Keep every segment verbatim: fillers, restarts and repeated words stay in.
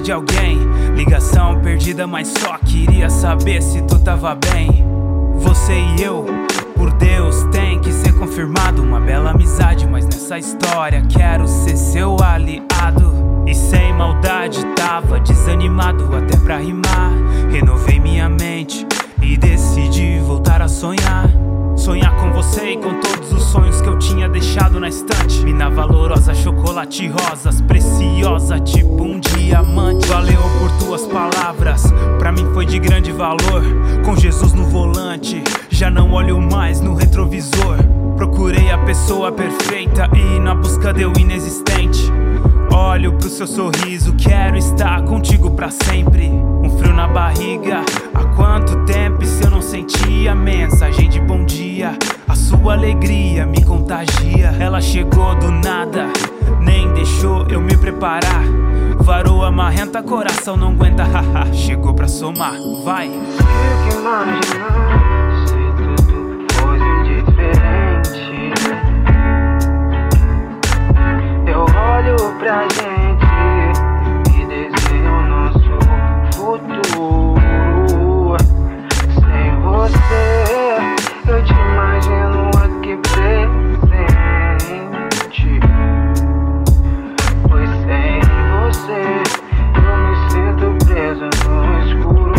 de alguém. Ligação perdida, mas só queria saber se tu tava bem. Você e eu, por Deus, tem que ser confirmado. Uma bela amizade, mas nessa história quero ser seu aliado. E sem maldade tava desanimado até pra rimar. Renovei minha mente e decidi voltar a sonhar. Sonhar com você e com todos os sonhos que eu tinha deixado na estante. Mina valorosa, chocolate rosas, preciosa tipo um diamante. Valeu por tuas palavras, pra mim foi de grande valor. Com Jesus no volante, já não olho mais no retrovisor. Procurei a pessoa perfeita e na busca deu inexistente. Olho pro seu sorriso, quero estar contigo pra sempre. Um frio na barriga, há quanto tempo se eu não sentia? Mensagem de bom dia, a sua alegria me contagia. Ela chegou do nada, nem deixou eu me preparar. Varoa marrenta, coração não aguenta, haha. Chegou pra somar, vai. Fico imaginando se tudo fosse diferente. Eu olho pra gente e desenho o nosso futuro. Sem você, eu te imagino aqui presente. Pois sem você, eu me sinto preso no escuro.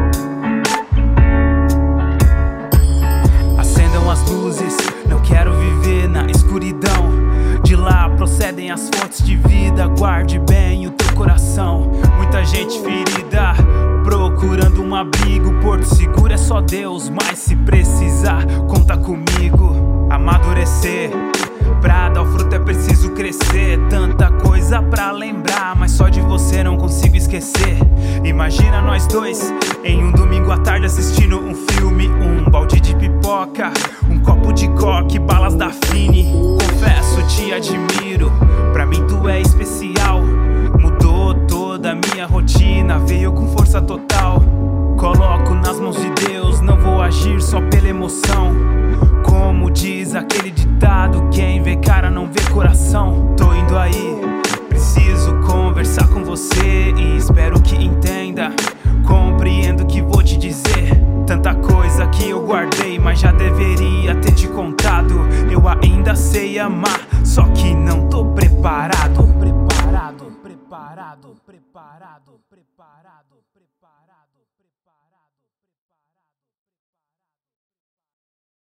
Acendam as luzes, não quero viver na escuridão. De lá procedem as fontes de vida, guarde bem o teu coração. Muita gente ferida, procurando um abrigo. Porto seguro é só Deus, mas se precisar, conta comigo. Amadurecer, pra dar o fruto é preciso crescer. Tanta coisa pra lembrar, mas só de você não consigo esquecer. Imagina nós dois, em um domingo à tarde assistindo um filme. Um balde de pipoca, um copo de coque, balas da Fini. Confesso, te admiro, pra mim tu é especial. Mudou toda a minha rotina, veio com força total. Coloco nas mãos de Deus, não vou agir só pela emoção. Como diz aquele ditado, quem vê cara não vê coração. Tô indo aí, preciso conversar com você e espero que entenda. Compreendo o que vou te dizer. Tanta coisa que eu guardei, mas já deveria ter te contado. Eu ainda sei amar, só que não tô preparado. Preparado, preparado, preparado, preparado, preparado.